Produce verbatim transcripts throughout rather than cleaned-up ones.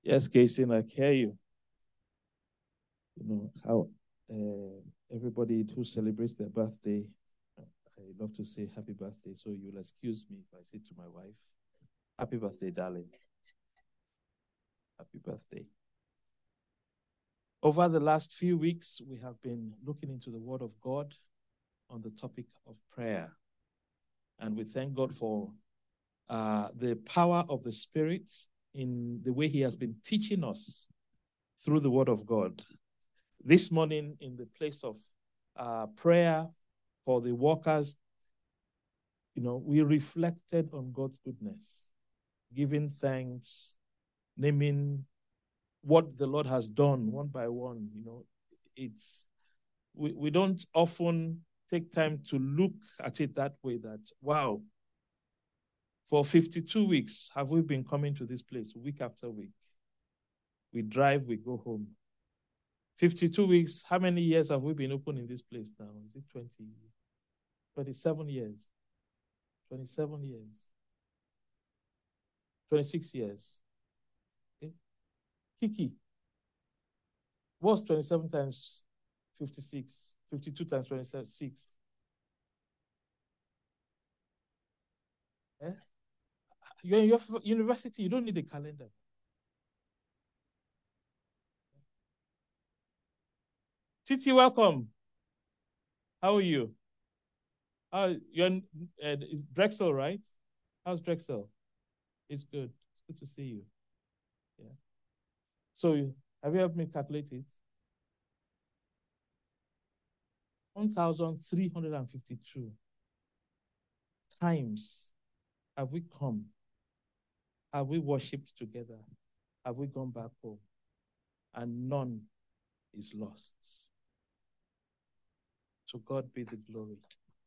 Yes, Casey, I hear you. You know, how uh, everybody who celebrates their birthday, I love to say happy birthday. So you'll excuse me if I say to my wife, happy birthday, darling. Happy birthday. Over the last few weeks, we have been looking into the Word of God on the topic of prayer. And we thank God for uh, the power of the Spirit in the way He has been teaching us through the Word of God. This morning, in the place of uh, prayer for the workers, you know, we reflected on God's goodness, giving thanks, naming what the Lord has done one by one. You know, it's we, we don't often take time to look at it that way, that, wow, for fifty-two weeks, have we been coming to this place week after week? We drive, we go home. fifty-two weeks, how many years have we been open in this place now? Is it twenty? twenty-seven years. twenty-seven years. twenty-six years. Okay. Kiki, what's twenty-seven times fifty-six? fifty-two times twenty-six? Eh? You're in your university, you don't need a calendar. Titi, welcome. How are you? Uh, you're in uh, Drexel, right? How's Drexel? It's good. It's good to see you. Yeah. So, have you helped me calculate it? one thousand three hundred fifty-two times have we come? Have we worshipped together? Have we gone back home? And none is lost. To God be the glory.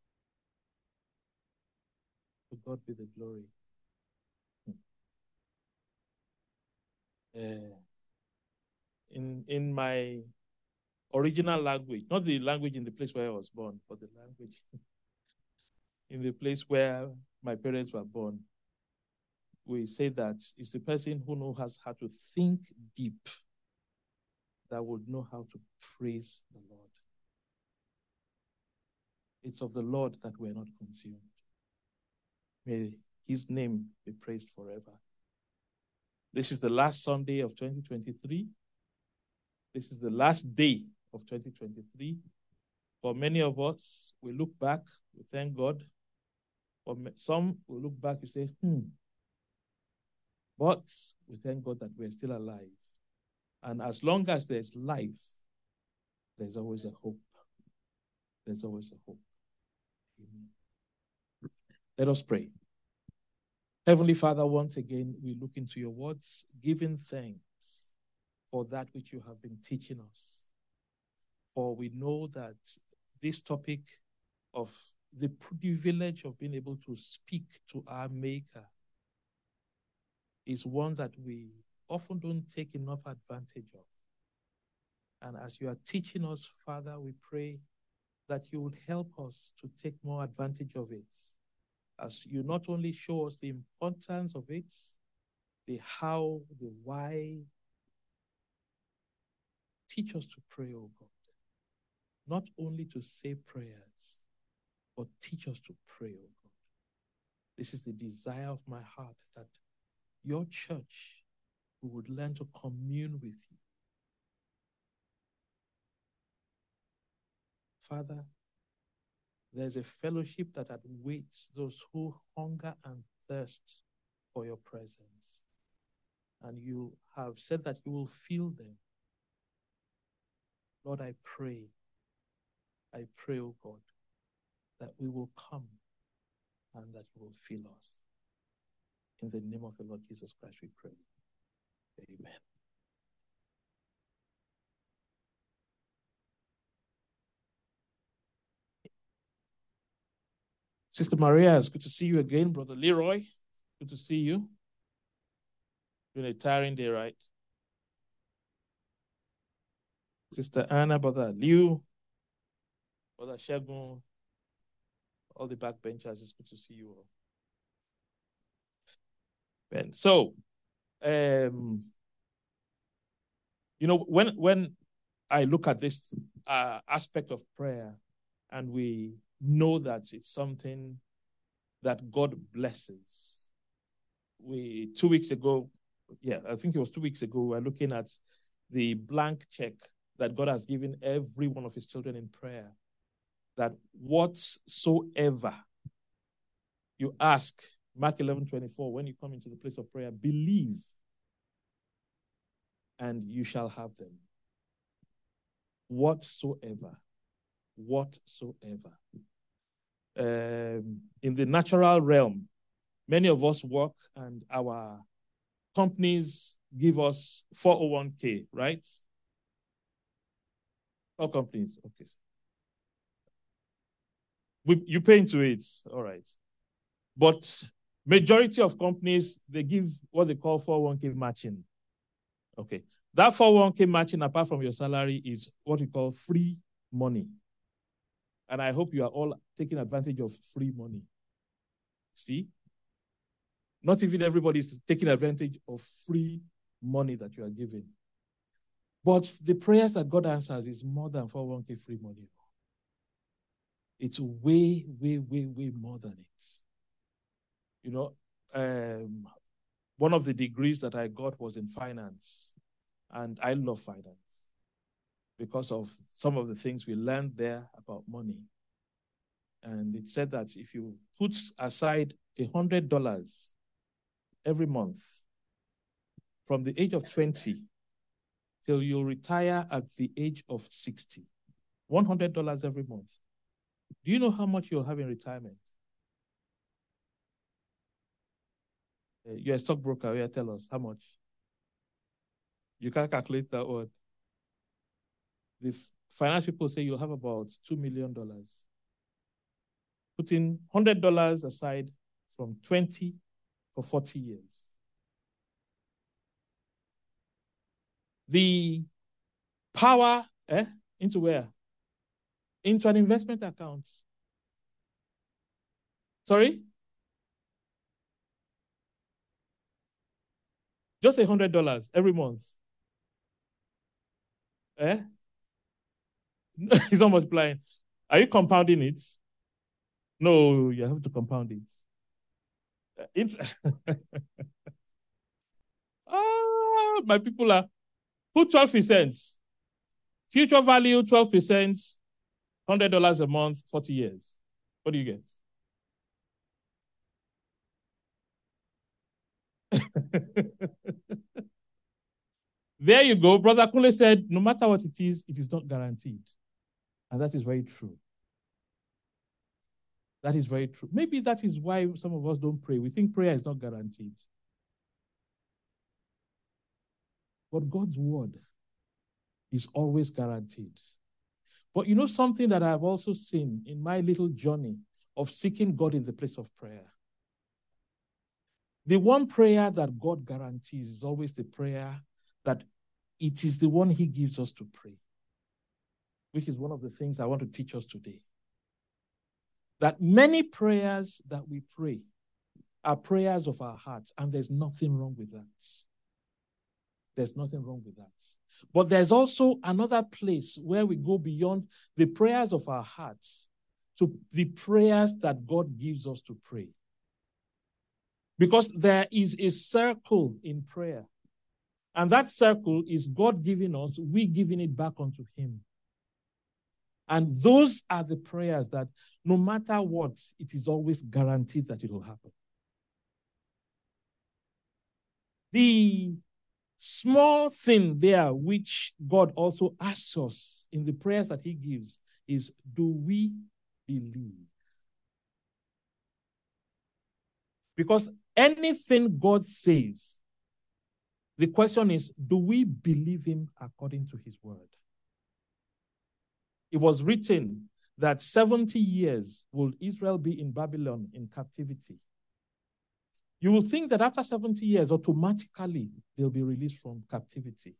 To God be the glory. Uh, in in my original language, not the language in the place where I was born, but the language in the place where my parents were born, we say that it's the person who knows how to think deep that would know how to praise the Lord. It's of the Lord that we are not consumed. May His name be praised forever. This is the last Sunday of twenty twenty-three. This is the last day of twenty twenty-three. For many of us, we look back, we thank God. For some, we look back, we say, hmm. But we thank God that we're still alive. And as long as there's life, there's always a hope. There's always a hope. Amen. Let us pray. Heavenly Father, once again, we look into your words, giving thanks for that which you have been teaching us. For we know that this topic of the privilege of being able to speak to our Maker is one that we often don't take enough advantage of. And as you are teaching us, Father, we pray that you would help us to take more advantage of it. As you not only show us the importance of it, the how, the why, teach us to pray, oh God. Not only to say prayers, but teach us to pray, oh God. This is the desire of my heart, that your church would learn to commune with you. Father, there's a fellowship that awaits those who hunger and thirst for your presence. And you have said that you will fill them. Lord, I pray, I pray, oh God, that we will come and that you will fill us. In the name of the Lord Jesus Christ, we pray. Amen. Sister Maria, it's good to see you again. Brother Leroy, good to see you. Been a tiring day, right? Sister Anna, Brother Liu, Brother Shegun, all the backbenchers, it's good to see you all. Ben, so, um, You know, when, when I look at this uh, aspect of prayer, and we know that it's something that God blesses. We, two weeks ago, yeah, I think it was two weeks ago, we were looking at the blank check that God has given every one of his children in prayer. That whatsoever you ask, Mark eleven twenty-four, when you come into the place of prayer, believe and you shall have them. Whatsoever. Whatsoever. Um, in the natural realm, many of us work and our companies give us four oh one k, right? All companies, okay. We, you pay into it, all right. But majority of companies, they give what they call four oh one k matching. Okay. That four oh one k matching, apart from your salary, is what we call free money. And I hope you are all taking advantage of free money. See? Not even everybody is taking advantage of free money that you are given. But the prayers that God answers is more than four oh one k free money. It's way, way, way, way more than it. You know, um, one of the degrees that I got was in finance. And I love finance because of some of the things we learned there about money. And it said that if you put aside one hundred dollars every month from the age of twenty till you retire at the age of sixty, one hundred dollars every month. Do you know how much you'll have in retirement? Uh, you're a stockbroker. Yeah, tell us how much. You can't calculate that word. The finance people say you'll have about two million dollars. Putting one hundred dollars aside from twenty for forty years. The power, eh, into where? Into an investment account. Sorry? Just one hundred dollars every month. Eh? It's not multiplying. Are you compounding it? No, you have to compound it. Ah, my people are, put twelve percent. Future value, twelve percent, one hundred dollars a month, forty years. What do you get? There you go. Brother Kule said, no matter what it is, it is not guaranteed. And that is very true. That is very true. Maybe that is why some of us don't pray. We think prayer is not guaranteed. But God's word is always guaranteed. But you know something that I've also seen in my little journey of seeking God in the place of prayer? The one prayer that God guarantees is always the prayer that it is the one he gives us to pray, which is one of the things I want to teach us today. That many prayers that we pray are prayers of our hearts, and there's nothing wrong with that. There's nothing wrong with that. But there's also another place where we go beyond the prayers of our hearts to the prayers that God gives us to pray. Because there is a circle in prayer. And that circle is God giving us, we giving it back unto him. And those are the prayers that no matter what, it is always guaranteed that it will happen. The small thing there which God also asks us in the prayers that he gives is, do we believe? Because anything God says, the question is, do we believe him according to his word? It was written that seventy years will Israel be in Babylon in captivity. You will think that after seventy years, automatically they'll be released from captivity.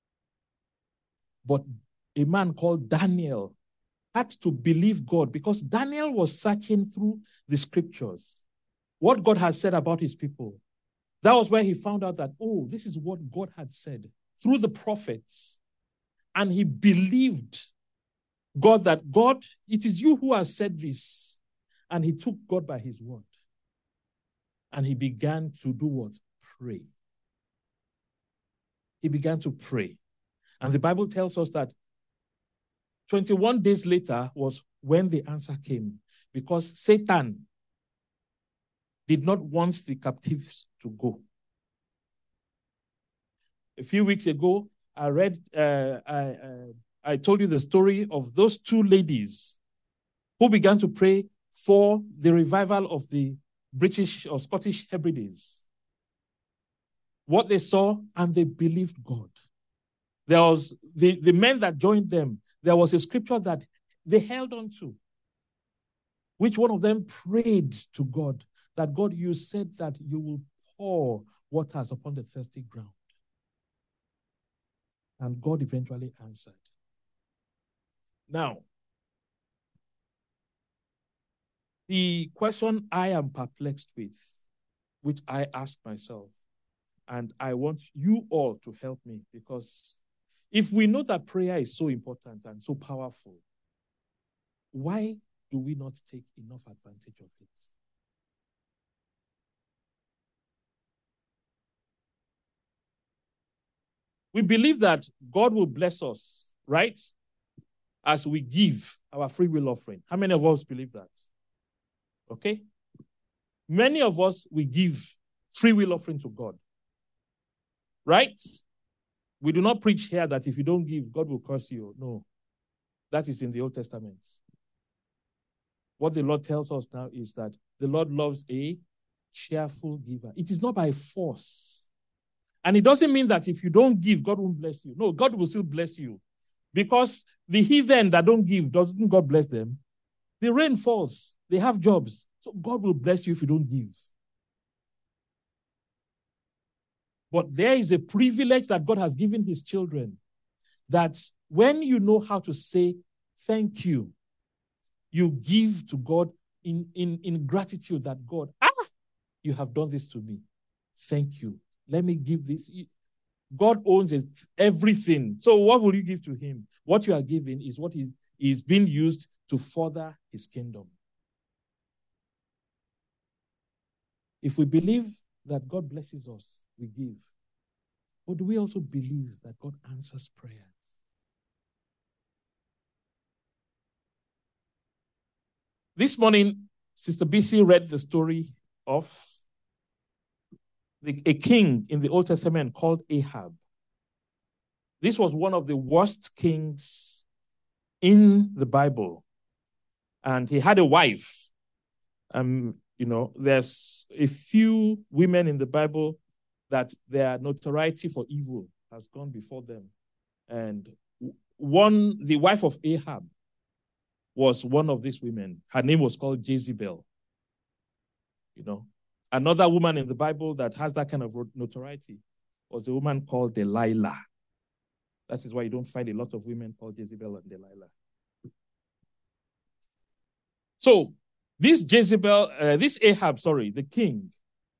But a man called Daniel had to believe God because Daniel was searching through the scriptures, what God has said about his people. That was where he found out that, oh, this is what God had said through the prophets, and he believed God that, God, it is you who has said this. And he took God by his word. And he began to do what? Pray. He began to pray. And the Bible tells us that twenty-one days later was when the answer came, because Satan did not want the captives to go. A few weeks ago, I read, uh, I, uh, I told you the story of those two ladies who began to pray for the revival of the British or Scottish Hebrides. What they saw, and they believed God. There was the, the men that joined them, there was a scripture that they held on to, which one of them prayed to God, that God, you said that you will pour waters upon the thirsty ground. And God eventually answered. Now, the question I am perplexed with, which I ask myself, and I want you all to help me, because if we know that prayer is so important and so powerful, why do we not take enough advantage of it? We believe that God will bless us, right? As we give our free will offering. How many of us believe that? Okay? Many of us, we give free will offering to God. Right? We do not preach here that if you don't give, God will curse you. No. That is in the Old Testament. What the Lord tells us now is that the Lord loves a cheerful giver. It is not by force. And it doesn't mean that if you don't give, God won't bless you. No, God will still bless you. Because the heathen that don't give, doesn't God bless them? The rain falls. They have jobs. So God will bless you if you don't give. But there is a privilege that God has given his children, that when you know how to say thank you, you give to God in, in, in gratitude that God, ah, you have done this to me. Thank you. Let me give this. God owns it, everything. So what will you give to him? What you are giving is what is, is being used to further his kingdom. If we believe that God blesses us, we give. But do we also believe that God answers prayers? This morning, Sister B C read the story of the, a king in the Old Testament called Ahab. This was one of the worst kings in the Bible. And he had a wife. Um, you know, there's a few women in the Bible that their notoriety for evil has gone before them. And one, the wife of Ahab, was one of these women. Her name was called Jezebel. You know, another woman in the Bible that has that kind of notoriety was a woman called Delilah. That is why you don't find a lot of women called Jezebel and Delilah. So, this Jezebel, uh, this Ahab, sorry, the king,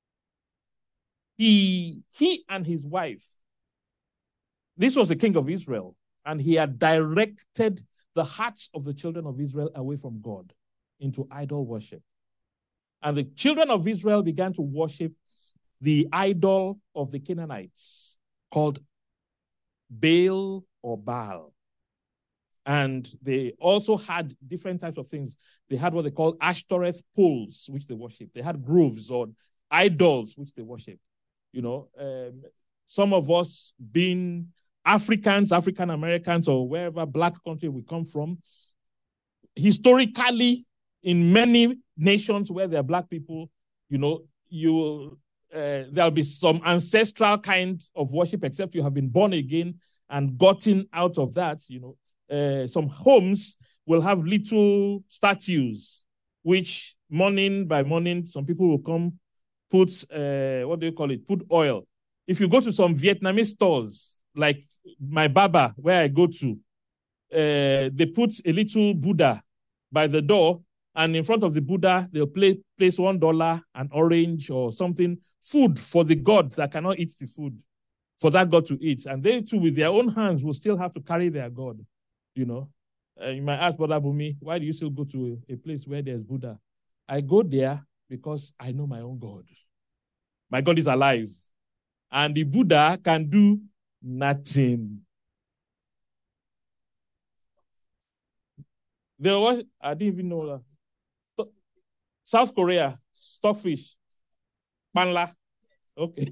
he, he and his wife, this was the king of Israel, and he had directed the hearts of the children of Israel away from God into idol worship. And the children of Israel began to worship the idol of the Canaanites called Baal or Baal. And they also had different types of things. They had what they call Ashtoreth poles, which they worship. They had groves or idols, which they worship. You know, um, some of us being Africans, African Americans, or wherever black country we come from, historically, in many nations where there are black people, you know, you will, uh, there'll be some ancestral kind of worship, except you have been born again and gotten out of that. You know, uh, some homes will have little statues, which morning by morning, some people will come, put, uh, what do you call it? Put oil. If you go to some Vietnamese stores, like my Baba, where I go to, uh, they put a little Buddha by the door, and in front of the Buddha, they'll play, place one dollar, an orange or something, food for the god that cannot eat the food. for that God to eat. And they too, with their own hands, will still have to carry their God, you know. Uh, you might ask, Brother Bumi, why do you still go to a, a place where there's Buddha? I go there because I know my own God. My God is alive. And the Buddha can do nothing. There was, I didn't even know that. South Korea, stockfish. Panla. Okay.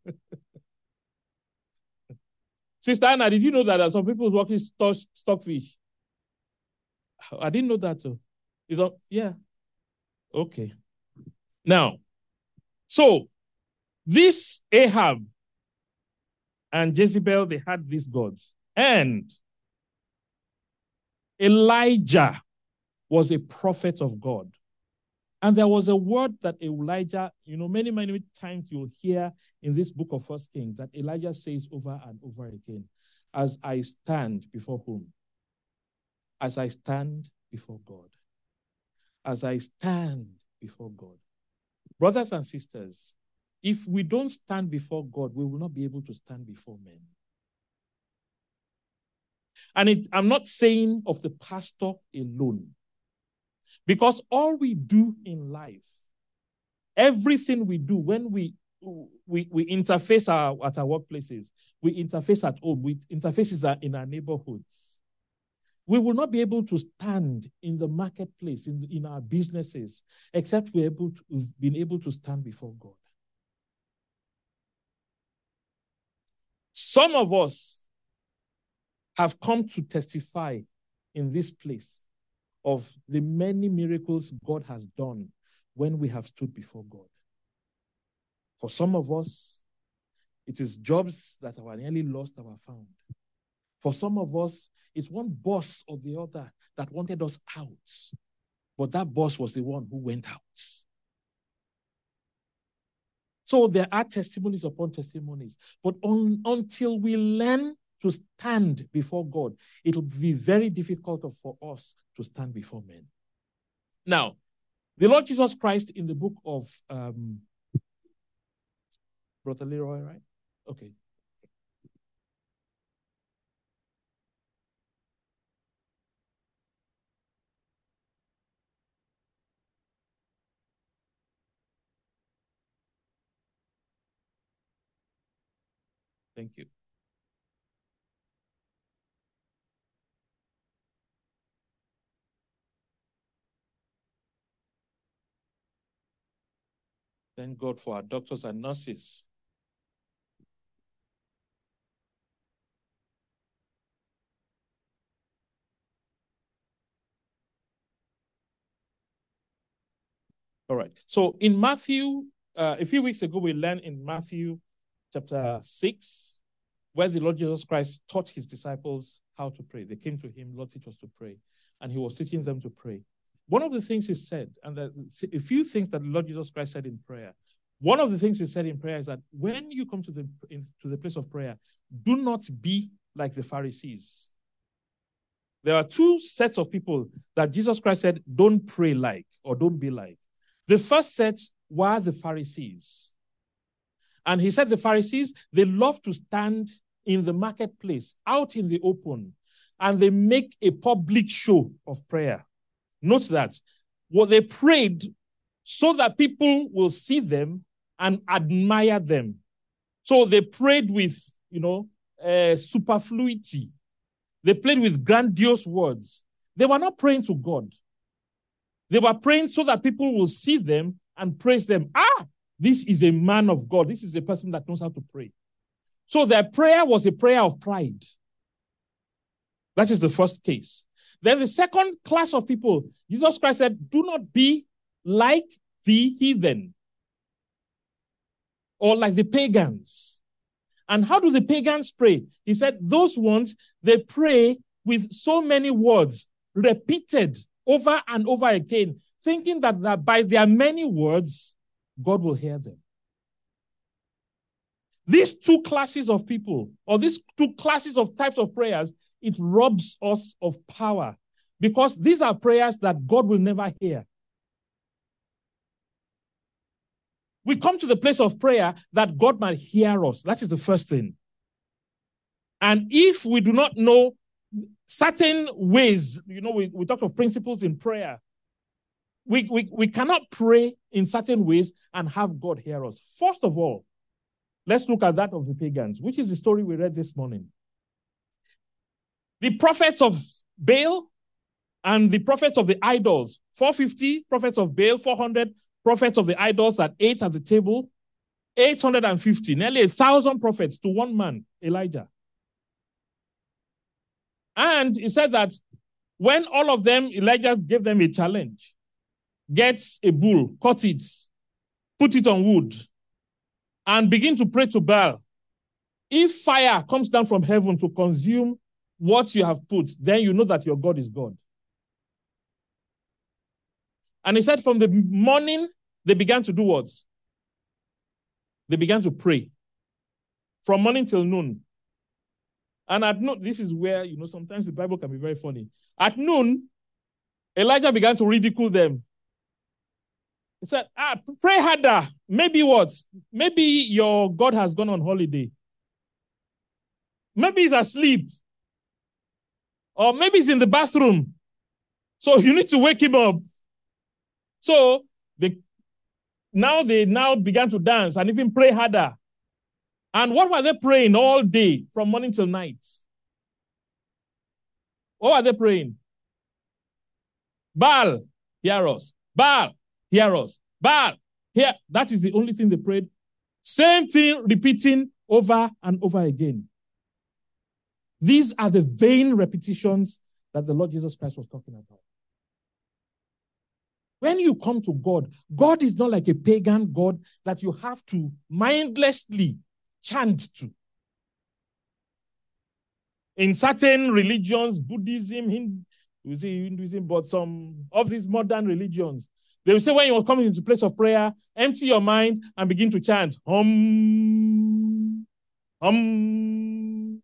Sister Anna, did you know that there are some people working stock, stockfish? I didn't know that too. Is that, yeah. Okay. Now, so this Ahab and Jezebel, they had these gods. And Elijah was a prophet of God. And there was a word that Elijah, you know, many, many times you'll hear in this book of First Kings that Elijah says over and over again, as I stand before whom? As I stand before God. As I stand before God. Brothers and sisters, if we don't stand before God, we will not be able to stand before men. And it, I'm not saying of the pastor alone. Because all we do in life, everything we do when we we, we interface our, at our workplaces, we interface at home, we interfaces in our neighborhoods, we will not be able to stand in the marketplace, in, in our businesses, except we're able to, we've been able to stand before God. Some of us have come to testify in this place of the many miracles God has done when we have stood before God. For some of us, it is jobs that are nearly lost that were found. For some of us, it's one boss or the other that wanted us out. But that boss was the one who went out. So there are testimonies upon testimonies. But on, until we learn to stand before God, it will be very difficult for us to stand before men. Now, the Lord Jesus Christ in the book of um, Brother Leroy, right? Okay. Thank you. Thank God for our doctors and nurses. All right. So in Matthew, uh, a few weeks ago, we learned in Matthew chapter six, where the Lord Jesus Christ taught his disciples how to pray. They came to him, Lord, teach us to pray. And he was teaching them to pray. One of the things he said, and the, a few things that the Lord Jesus Christ said in prayer, one of the things he said in prayer is that when you come to the, in, to the place of prayer, do not be like the Pharisees. There are two sets of people that Jesus Christ said, don't pray like, or don't be like. The first set were the Pharisees. And he said the Pharisees, they love to stand in the marketplace, out in the open, and they make a public show of prayer. Note that. What they prayed so that people will see them and admire them. So they prayed with, you know, uh, superfluity. They prayed with grandiose words. They were not praying to God. They were praying so that people will see them and praise them. Ah, this is a man of God. This is a person that knows how to pray. So their prayer was a prayer of pride. That is the first case. Then the second class of people, Jesus Christ said, do not be like the heathen or like the pagans. And how do the pagans pray? He said, those ones, they pray with so many words repeated over and over again, thinking that, that by their many words, God will hear them. These two classes of people, or these two classes of types of prayers, it robs us of power because these are prayers that God will never hear. We come to the place of prayer that God might hear us. That is the first thing. And if we do not know certain ways, you know, we, we talk of principles in prayer. We, we, we cannot pray in certain ways and have God hear us. First of all, let's look at that of the pagans, which is the story we read this morning. The prophets of Baal and the prophets of the idols, four hundred fifty prophets of Baal, four hundred prophets of the idols that ate at the table, eight hundred fifty, nearly a thousand prophets to one man, Elijah. And he said that when all of them, Elijah gave them a challenge. Get a bull, cut it, put it on wood, and begin to pray to Baal. If fire comes down from heaven to consume what you have put, then you know that your God is God. And he said from the morning, they began to do what? They began to pray. From morning till noon. And at noon, this is where, you know, sometimes the Bible can be very funny. At noon, Elijah began to ridicule them. He said, ah, pray harder. Maybe what? Maybe your God has gone on holiday. Maybe he's asleep. Or maybe he's in the bathroom. So you need to wake him up. So they now they now began to dance and even pray harder. And what were they praying all day from morning till night? What were they praying? Baal, hear us. Baal, hear us. Baal, hear. That is the only thing they prayed. Same thing repeating over and over again. These are the vain repetitions that the Lord Jesus Christ was talking about. When you come to God, God is not like a pagan God that you have to mindlessly chant to. In certain religions, Buddhism, Hinduism, but some of these modern religions, they will say when you are coming into a place of prayer, empty your mind and begin to chant. Hum, hum,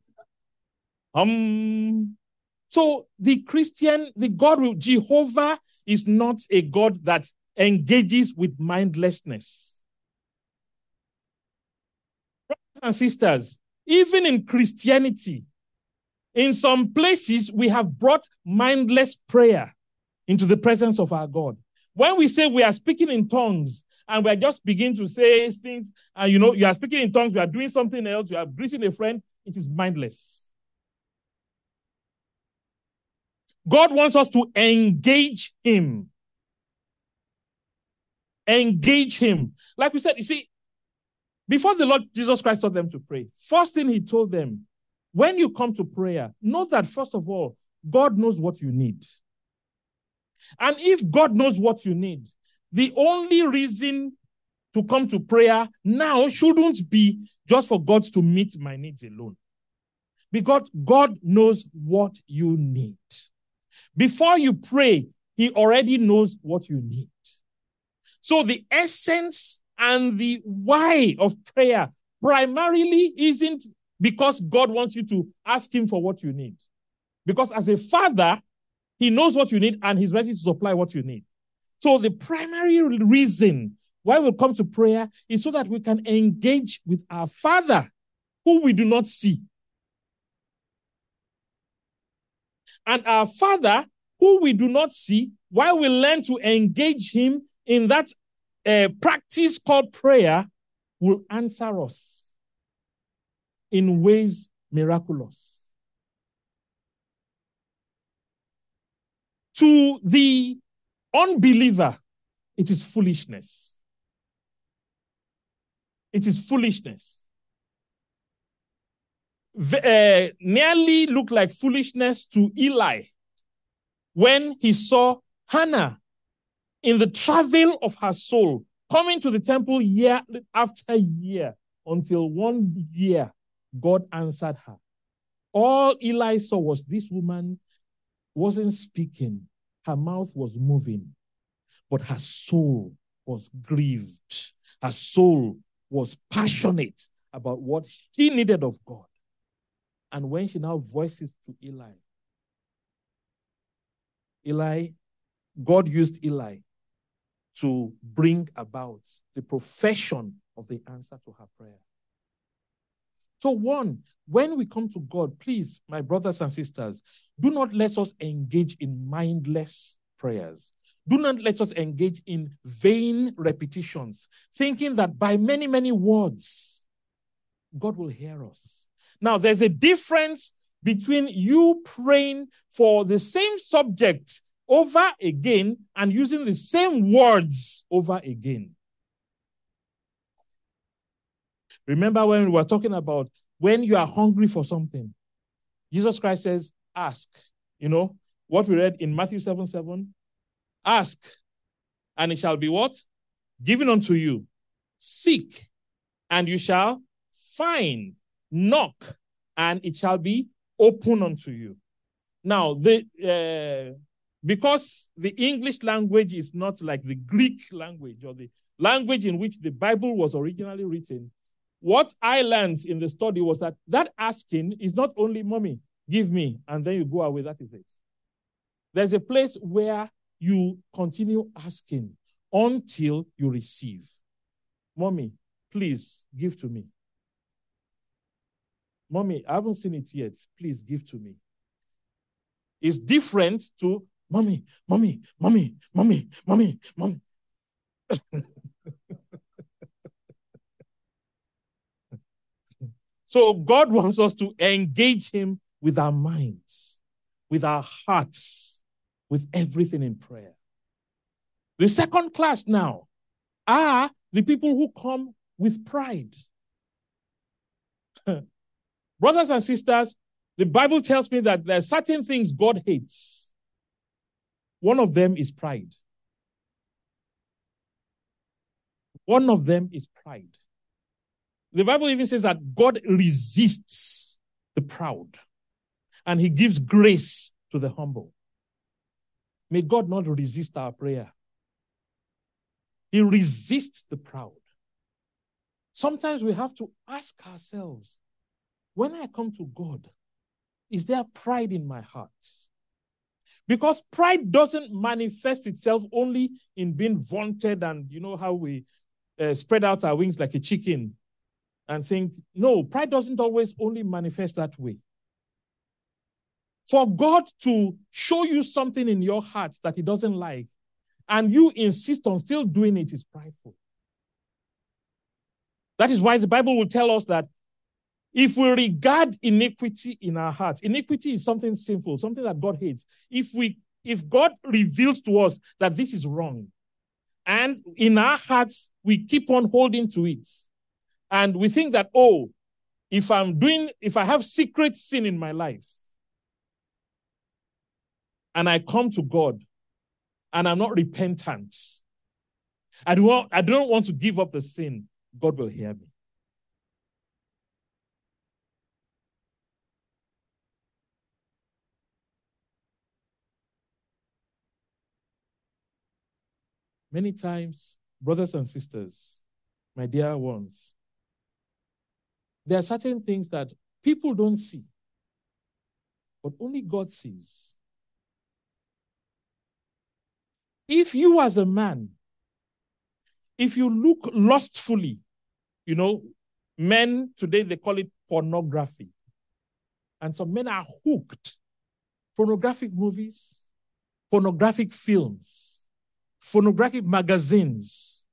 hum. So the Christian, the God, will, Jehovah is not a God that engages with mindlessness. Brothers and sisters, even in Christianity, in some places, we have brought mindless prayer into the presence of our God. When we say we are speaking in tongues and we are just beginning to say things, and you know, you are speaking in tongues, you are doing something else, you are greeting a friend, it is mindless. God wants us to engage him. Engage him. Like we said, you see, before the Lord Jesus Christ taught them to pray, first thing he told them, when you come to prayer, know that first of all, God knows what you need. And if God knows what you need, the only reason to come to prayer now shouldn't be just for God to meet my needs alone. Because God knows what you need. Before you pray, he already knows what you need. So the essence and the why of prayer primarily isn't because God wants you to ask him for what you need. Because as a father, he knows what you need and he's ready to supply what you need. So the primary reason why we come to prayer is so that we can engage with our Father, who we do not see. And our Father, who we do not see, while we learn to engage him in that uh, practice called prayer, will answer us in ways miraculous. To the unbeliever, it is foolishness. It is foolishness. Uh, nearly looked like foolishness to Eli when he saw Hannah in the travel of her soul coming to the temple year after year until one year God answered her. All Eli saw was this woman wasn't speaking. Her mouth was moving, but her soul was grieved. Her soul was passionate about what she needed of God. And when she now voices to Eli, Eli, God used Eli to bring about the profession of the answer to her prayer. So one, when we come to God, please, my brothers and sisters, do not let us engage in mindless prayers. Do not let us engage in vain repetitions, thinking that by many, many words, God will hear us. Now, there's a difference between you praying for the same subject over again and using the same words over again. Remember when we were talking about when you are hungry for something, Jesus Christ says, ask. You know, what we read in Matthew seven seven, ask, and it shall be what? Given unto you. Seek, and you shall find. Knock, and it shall be open unto you. Now, the uh, because the English language is not like the Greek language or the language in which the Bible was originally written, what I learned in the study was that that asking is not only, mommy, give me, and then you go away, that is it. There's a place where you continue asking until you receive. Mommy, please give to me. Mommy, I haven't seen it yet. Please give to me. It's different to, mommy, mommy, mommy, mommy, mommy, mommy. So God wants us to engage him with our minds, with our hearts, with everything in prayer. The second class now are the people who come with pride. Brothers and sisters, the Bible tells me that there are certain things God hates. One of them is pride. One of them is pride. The Bible even says that God resists the proud and he gives grace to the humble. May God not resist our prayer. He resists the proud. Sometimes we have to ask ourselves, when I come to God, is there pride in my heart? Because pride doesn't manifest itself only in being vaunted and, you know, how we uh, spread out our wings like a chicken and think, no, pride doesn't always only manifest that way. For God to show you something in your heart that he doesn't like, and you insist on still doing it, is prideful. That is why the Bible will tell us that if we regard iniquity in our hearts, iniquity is something sinful, something that God hates. If we, if God reveals to us that this is wrong, and in our hearts we keep on holding to it, and we think that, oh, if I'm doing, if I have secret sin in my life, and I come to God, and I'm not repentant, I don't, I don't want to give up the sin, God will hear me. Many times, brothers and sisters, my dear ones, there are certain things that people don't see, but only God sees. If you as a man, if you look lustfully, you know, men today, they call it pornography. And some men are hooked. Pornographic movies, pornographic films, pornographic magazines.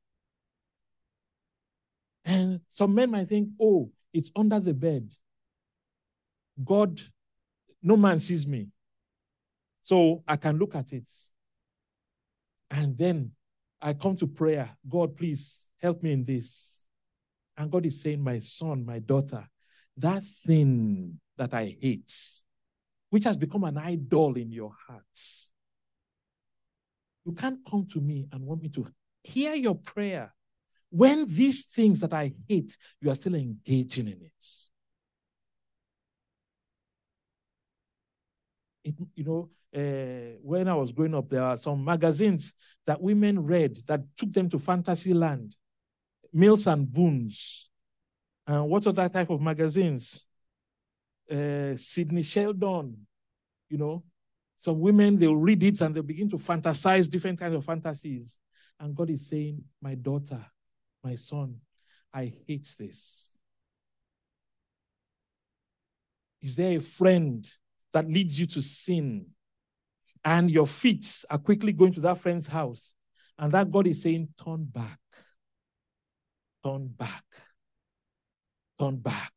And some men might think, oh, it's under the bed. God, no man sees me. So I can look at it. And then I come to prayer. God, please help me in this. And God is saying, my son, my daughter, that thing that I hate, which has become an idol in your hearts, you can't come to me and want me to hear your prayer when these things that I hate, you are still engaging in it. It you know, uh, when I was growing up, there are some magazines that women read that took them to fantasy land. Mills and Boons. And what other type of magazines? Uh, Sidney Sheldon. You know, some women, they'll read it and they'll begin to fantasize different kinds of fantasies. And God is saying, my daughter, my son, I hate this. Is there a friend that leads you to sin? And your feet are quickly going to that friend's house. And that God is saying, turn back. Turn back. Turn back.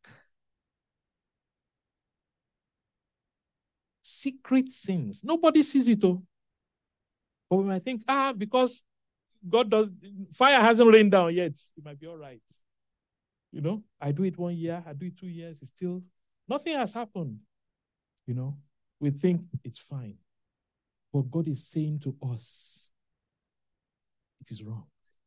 Secret sins. Nobody sees it, though. But we might think, ah, because God does, fire hasn't rained down yet. It might be all right. You know, I do it one year, I do it two years, it's still, nothing has happened. You know, we think it's fine. But God is saying to us, it is wrong.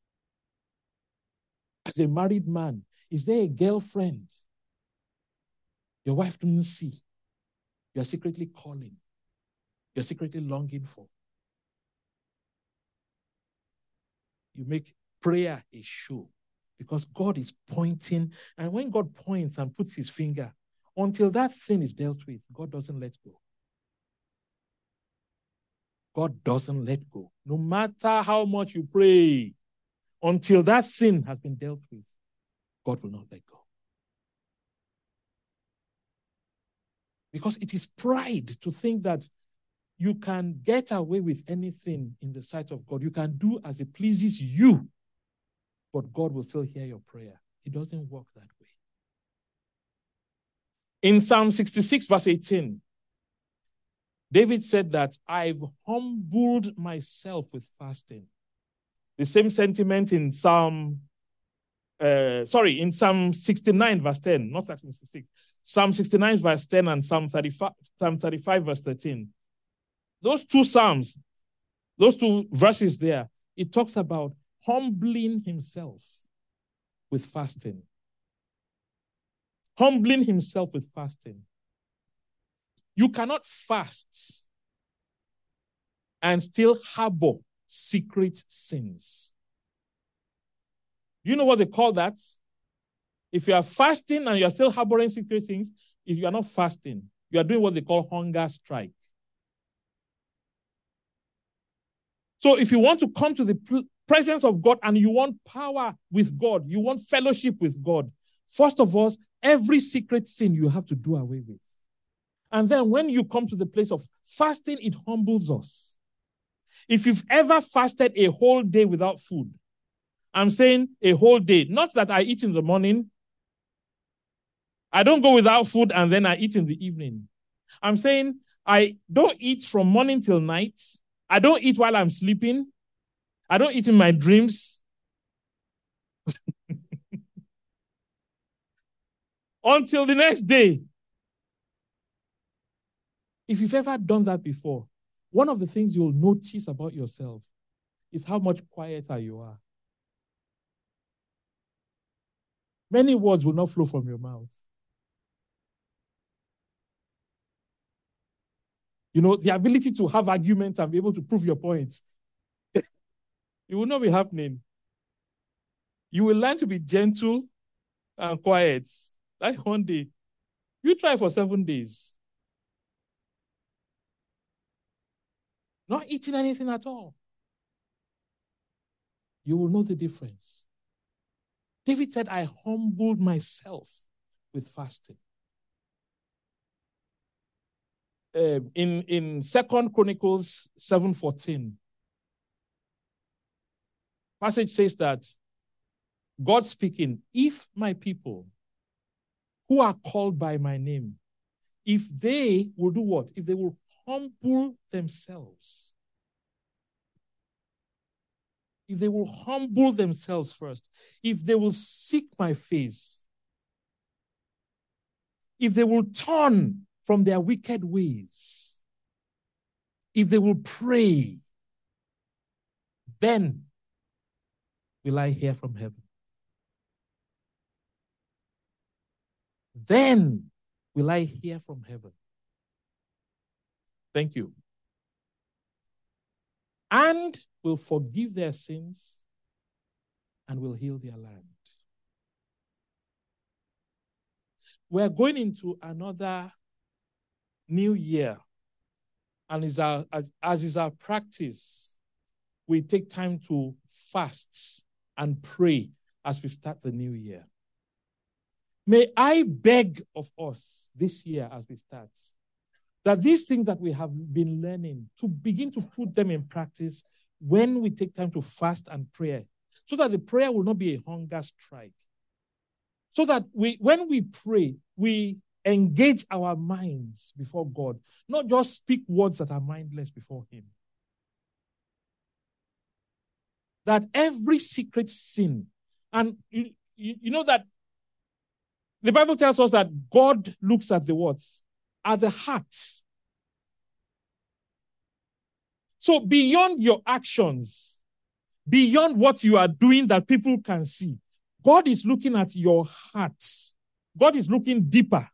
As a married man, is there a girlfriend your wife doesn't see? You're secretly calling. You're secretly longing for. You make prayer a show because God is pointing. And when God points and puts his finger, until that thing is dealt with, God doesn't let go. God doesn't let go. No matter how much you pray, until that thing has been dealt with, God will not let go. Because it is pride to think that you can get away with anything in the sight of God. You can do as it pleases you, but God will still hear your prayer. It doesn't work that way. In Psalm sixty-six, verse eighteen, David said that I've humbled myself with fasting. The same sentiment in Psalm, uh, sorry, in Psalm sixty-nine, verse ten, not Psalm sixty-six. Psalm sixty-nine, verse ten, and Psalm thirty-five, Psalm thirty-five, verse thirteen. Those two Psalms, those two verses there, it talks about humbling himself with fasting. Humbling himself with fasting. You cannot fast and still harbor secret sins. You know what they call that? If you are fasting and you are still harboring secret sins, if you are not fasting, you are doing what they call hunger strike. So if you want to come to the presence of God and you want power with God, you want fellowship with God, first of all, every secret sin you have to do away with. And then when you come to the place of fasting, it humbles us. If you've ever fasted a whole day without food, I'm saying a whole day, not that I eat in the morning. I don't go without food and then I eat in the evening. I'm saying I don't eat from morning till night. I don't eat while I'm sleeping. I don't eat in my dreams. Until the next day. If you've ever done that before, one of the things you'll notice about yourself is how much quieter you are. Many words will not flow from your mouth. You know, the ability to have arguments and be able to prove your points, it will not be happening. You will learn to be gentle and quiet. Like one day. You try for seven days. Not eating anything at all. You will know the difference. David said, I humbled myself with fasting. Uh, in, in Second Chronicles seven fourteen, passage says that God speaking, if my people who are called by my name, if they will do what? If they will humble themselves. If they will humble themselves first. If they will seek my face. If they will turn from their wicked ways. If they will pray. Then will I hear from heaven. Then will I hear from heaven. Thank you. And will forgive their sins and will heal their land. We're going into another new year. And is our, as, as is our practice, we take time to fast and pray as we start the new year. May I beg of us this year as we start, that these things that we have been learning, to begin to put them in practice when we take time to fast and pray, so that the prayer will not be a hunger strike. So that we, when we pray, we engage our minds before God, not just speak words that are mindless before Him. That every secret sin, and you, you, you know that the Bible tells us that God looks at the words, at the heart. So beyond your actions, beyond what you are doing that people can see, God is looking at your heart. God is looking deeper.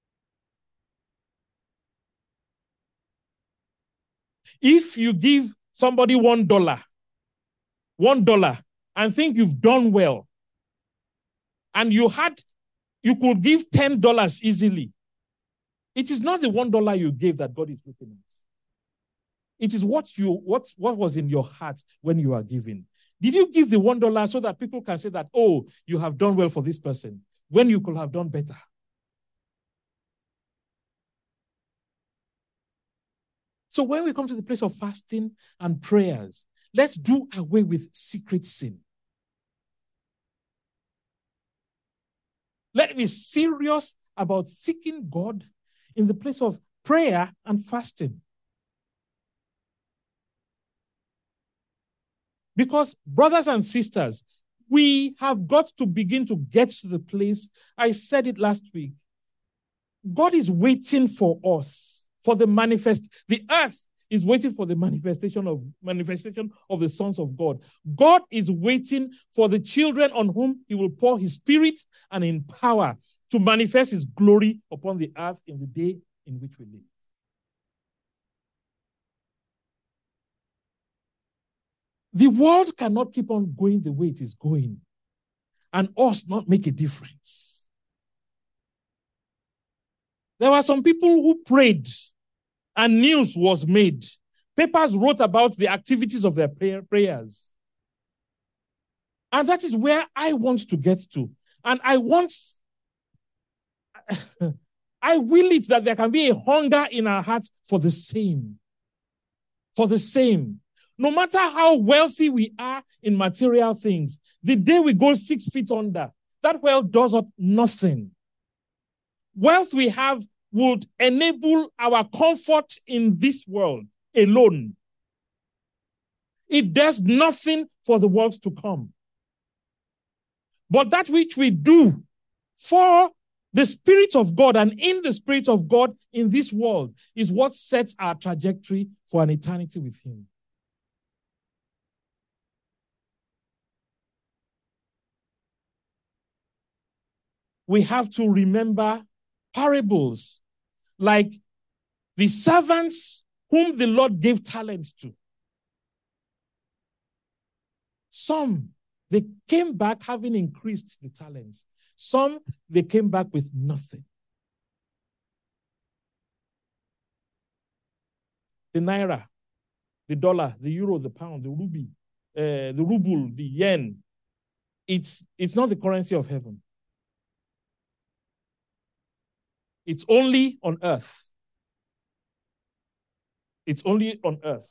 If you give somebody one dollar, one dollar, and think you've done well, and you had, you could give ten dollars easily, it is not the one dollar you gave that God is looking at. It is what you what, what was in your heart when you are giving. Did you give the one dollar so that people can say that, oh, you have done well for this person, when you could have done better? So when we come to the place of fasting and prayers, let's do away with secret sin. Let's be serious about seeking God in the place of prayer and fasting. Because, brothers and sisters, we have got to begin to get to the place, I said it last week, God is waiting for us, for the manifest, the earth is waiting for the manifestation of manifestation of the sons of God. God is waiting for the children on whom He will pour His Spirit and in power to manifest His glory upon the earth in the day in which we live. The world cannot keep on going the way it is going and us not make a difference. There were some people who prayed and news was made. Papers wrote about the activities of their prayer, prayers. And that is where I want to get to. And I want, I will it that there can be a hunger in our hearts for the same. For the same. No matter how wealthy we are in material things, the day we go six feet under, that wealth does nothing. Wealth we have would enable our comfort in this world alone. It does nothing for the world to come. But that which we do for the Spirit of God and in the Spirit of God in this world is what sets our trajectory for an eternity with Him. We have to remember parables like the servants whom the Lord gave talents to. Some, they came back having increased the talents. Some, they came back with nothing. The naira, the dollar, the euro, the pound, the rupee, uh, the ruble, the yen, it's, it's not the currency of heaven. It's only on earth. It's only on earth.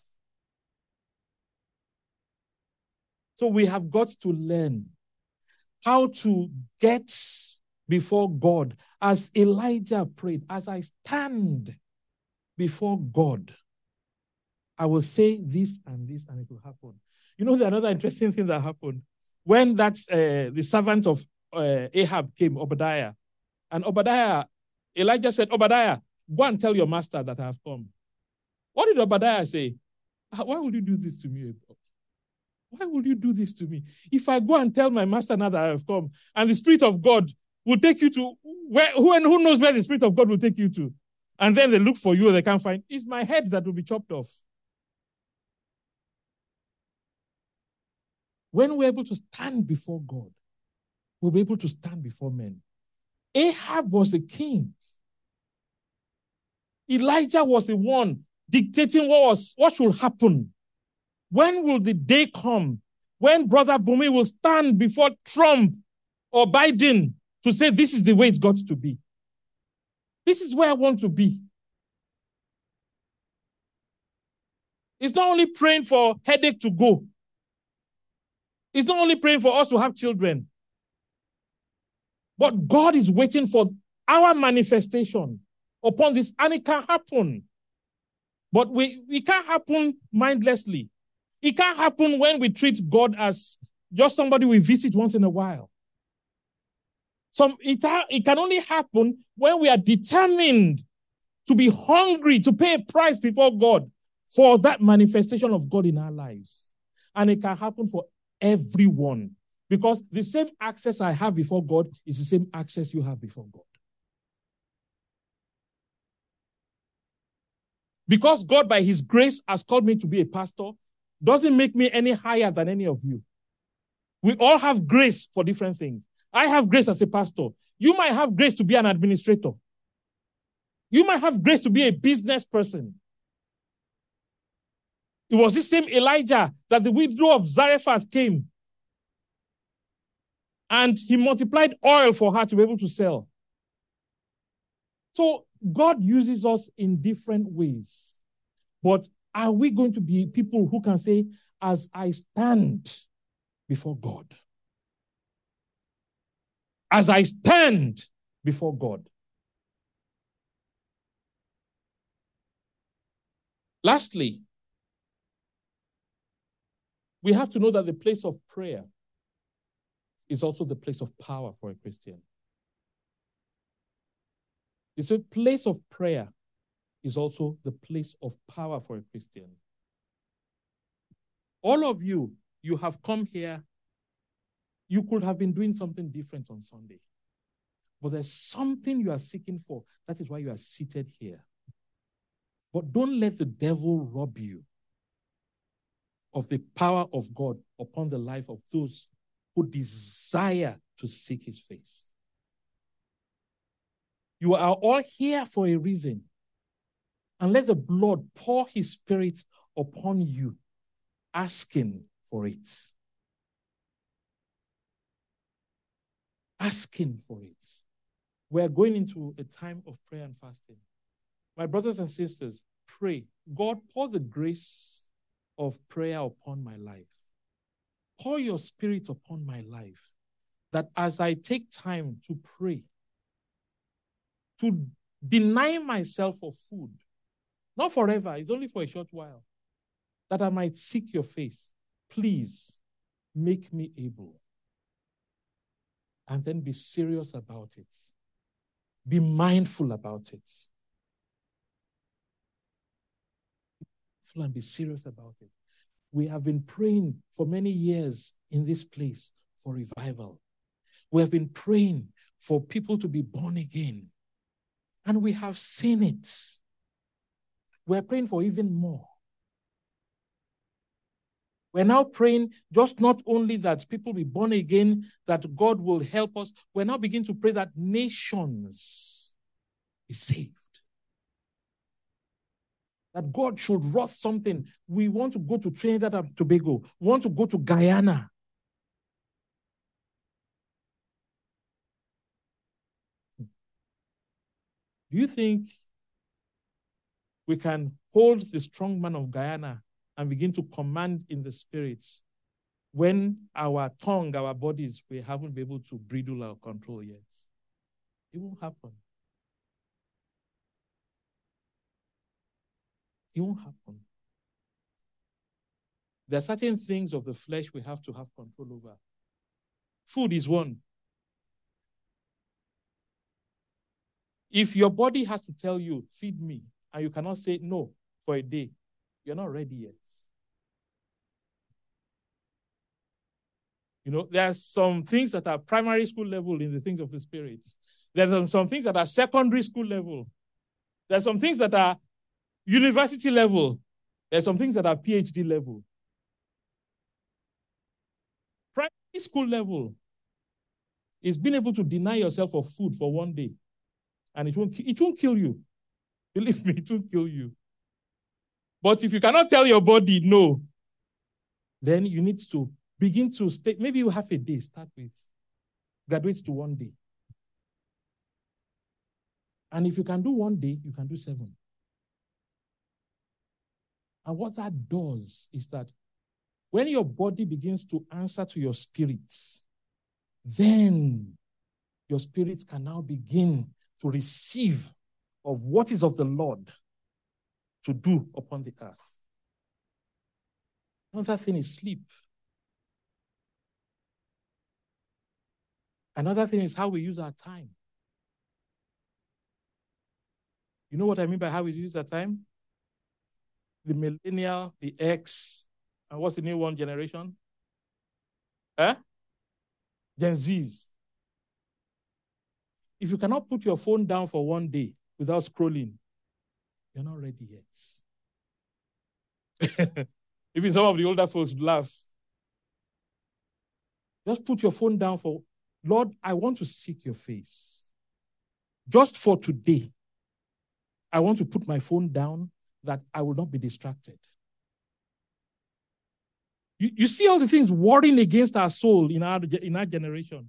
So we have got to learn how to get before God as Elijah prayed. As I stand before God, I will say this and this and it will happen. You know, another interesting thing that happened when that's uh, the servant of uh, Ahab came, Obadiah, and Obadiah, Elijah said, Obadiah, go and tell your master that I have come. What did Obadiah say? Why would you do this to me? Why would you do this to me? If I go and tell my master now that I have come, and the Spirit of God will take you to where, who and who knows where the Spirit of God will take you to? And then they look for you and they can't find, it's my head that will be chopped off. When we're able to stand before God, we'll be able to stand before men. Ahab was a king. Elijah was the one dictating what was what should happen. When will the day come when Brother Bumi will stand before Trump or Biden to say this is the way it's got to be. This is where I want to be. It's not only praying for headache to go. It's not only praying for us to have children. But God is waiting for our manifestation upon this, and it can happen. But we, it can't happen mindlessly. It can't happen when we treat God as just somebody we visit once in a while. Some, it, it can only happen when we are determined to be hungry, to pay a price before God for that manifestation of God in our lives. And it can happen for everyone, because the same access I have before God is the same access you have before God. Because God, by his grace, has called me to be a pastor, doesn't make me any higher than any of you. We all have grace for different things. I have grace as a pastor. You might have grace to be an administrator. You might have grace to be a business person. It was this same Elijah that the widow of Zarephath came, and he multiplied oil for her to be able to sell. So God uses us in different ways. But are we going to be people who can say, as I stand before God? As I stand before God. Lastly, we have to know that the place of prayer is also the place of power for a Christian. It's a place of prayer is also the place of power for a Christian. All of you, you have come here. You could have been doing something different on Sunday. But there's something you are seeking for. That is why you are seated here. But don't let the devil rob you of the power of God upon the life of those who desire to seek his face. You are all here for a reason. And let the blood pour his spirit upon you, asking for it. Asking for it. We are going into a time of prayer and fasting. My brothers and sisters, pray. God, pour the grace of prayer upon my life. Pour your spirit upon my life, that as I take time to pray, to deny myself of food, not forever, it's only for a short while, that I might seek your face. Please make me able. And then be serious about it. Be mindful about it. And be serious about it. We have been praying for many years in this place for revival. We have been praying for people to be born again. And we have seen it. We're praying for even more. We're now praying just not only that people be born again, that God will help us. We're now beginning to pray that nations be saved. That God should wrought something. We want to go to Trinidad and Tobago. We want to go to Guyana. Do you think we can hold the strong man of Guyana and begin to command in the spirits when our tongue, our bodies, we haven't been able to bridle or control yet? It won't happen. It won't happen. There are certain things of the flesh we have to have control over. Food is one. If your body has to tell you, feed me, and you cannot say no for a day, you're not ready yet. You know, there are some things that are primary school level in the things of the spirit. There are some things that are secondary school level. There are some things that are university level. There are some things that are PhD level. Primary school level is being able to deny yourself of food for one day. And it won't, it won't kill you. Believe me, it won't kill you. But if you cannot tell your body no, then you need to begin to stay. Maybe you have a day, start with. Graduate to one day. And if you can do one day, you can do seven. And what that does is that when your body begins to answer to your spirits, then your spirits can now begin to receive of what is of the Lord to do upon the earth. Another thing is sleep. Another thing is how we use our time. You know what I mean by how we use our time? The millennial, the X, and what's the new one generation? Eh? Gen Zs. If you cannot put your phone down for one day without scrolling, you're not ready yet. Even some of the older folks laugh. Just put your phone down for, Lord, I want to seek your face. Just for today, I want to put my phone down that I will not be distracted. You, you see all the things warring against our soul in our, in our generation.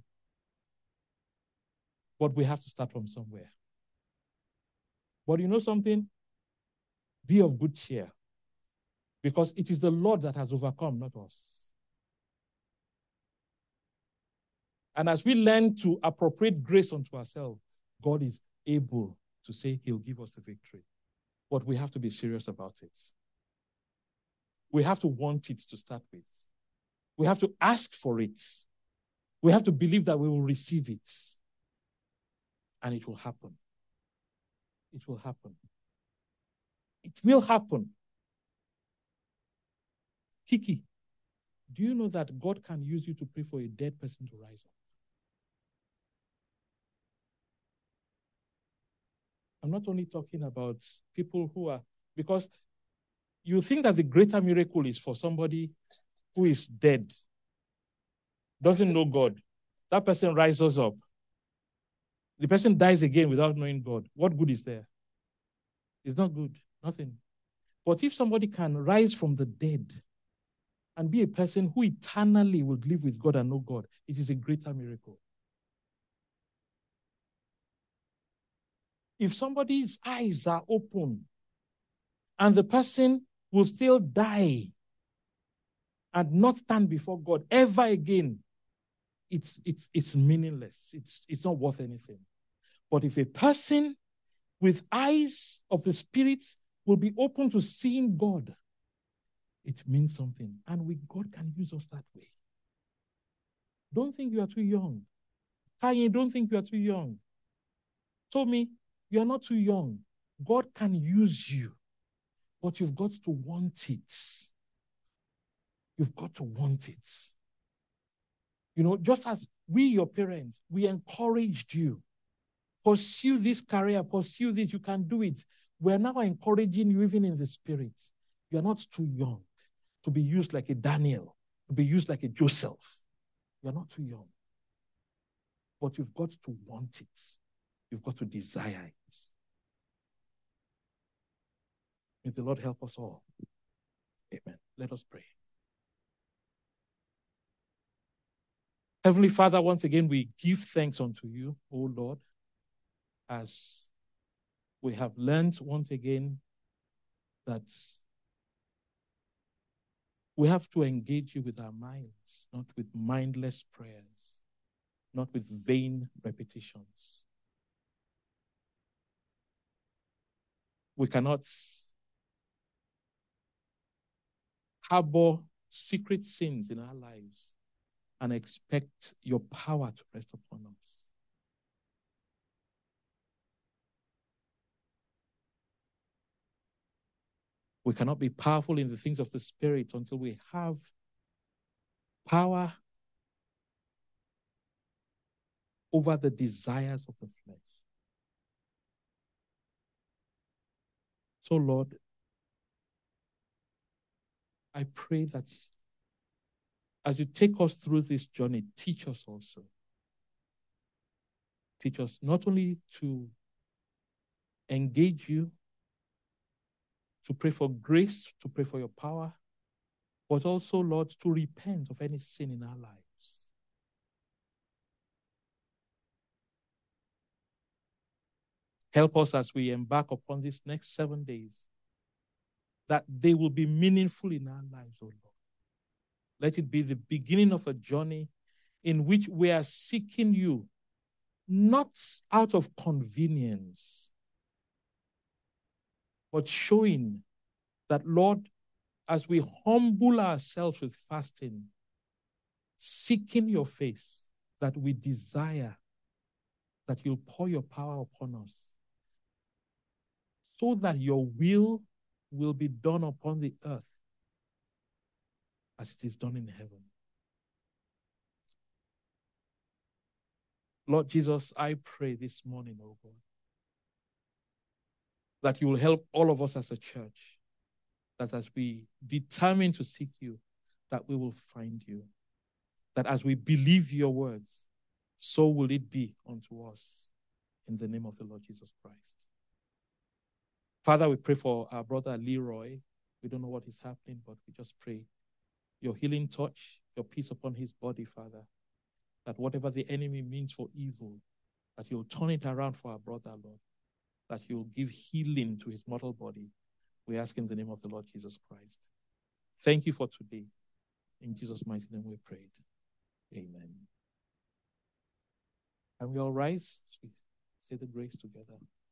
But we have to start from somewhere. But you know something? Be of good cheer. Because it is the Lord that has overcome, not us. And as we learn to appropriate grace unto ourselves, God is able to say he'll give us the victory. But we have to be serious about it. We have to want it to start with. We have to ask for it. We have to believe that we will receive it. And it will happen. It will happen. It will happen. Kiki, do you know that God can use you to pray for a dead person to rise up? I'm not only talking about people who are, because you think that the greater miracle is for somebody who is dead, doesn't know God. That person rises up. The person dies again without knowing God. What good is there? It's not good. Nothing. But if somebody can rise from the dead and be a person who eternally will live with God and know God, it is a greater miracle. If somebody's eyes are open and the person will still die and not stand before God ever again, it's, it's, it's meaningless. It's, it's not worth anything. But if a person with eyes of the Spirit will be open to seeing God, it means something. And we, God can use us that way. Don't think you are too young. Kayin, don't think you are too young. Told me, you are not too young. God can use you, but you've got to want it. You've got to want it. You know, just as we, your parents, we encouraged you. Pursue this career, pursue this, you can do it. We're now encouraging you even in the Spirit. You're not too young to be used like a Daniel, to be used like a Joseph. You're not too young. But you've got to want it. You've got to desire it. May the Lord help us all. Amen. Let us pray. Heavenly Father, once again, we give thanks unto you, O Lord, as we have learned once again that we have to engage you with our minds, not with mindless prayers, not with vain repetitions. We cannot harbor secret sins in our lives and expect your power to rest upon us. We cannot be powerful in the things of the Spirit until we have power over the desires of the flesh. So, Lord, I pray that as you take us through this journey, teach us also. Teach us not only to engage you, to pray for grace, to pray for your power, but also, Lord, to repent of any sin in our lives. Help us as we embark upon these next seven days, that they will be meaningful in our lives, O Lord. Let it be the beginning of a journey in which we are seeking you, not out of convenience, but showing that, Lord, as we humble ourselves with fasting, seeking your face, that we desire that you'll pour your power upon us, so that your will will be done upon the earth as it is done in heaven. Lord Jesus, I pray this morning, oh God, that you will help all of us as a church, that as we determine to seek you, that we will find you. That as we believe your words, so will it be unto us, in the name of the Lord Jesus Christ. Father, we pray for our brother Leroy. We don't know what is happening, but we just pray your healing touch, your peace upon his body, Father, that whatever the enemy means for evil, that you'll turn it around for our brother, Lord, that you'll give healing to his mortal body. We ask in the name of the Lord Jesus Christ. Thank you for today. In Jesus' mighty name we prayed. Amen. And we all rise as we say the grace together.